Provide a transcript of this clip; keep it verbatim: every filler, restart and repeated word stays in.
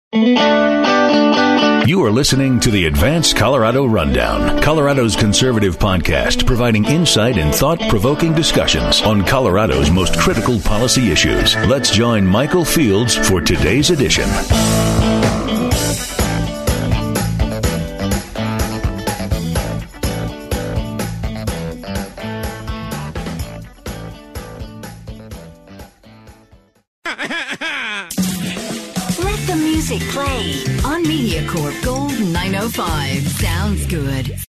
You are listening to the Advanced Colorado Rundown, Colorado's conservative podcast, providing insight and thought-provoking discussions on Colorado's most critical policy issues. Let's join Michael Fields for today's edition. Let the music play on MediaCorp Gold nine oh five. Sounds good.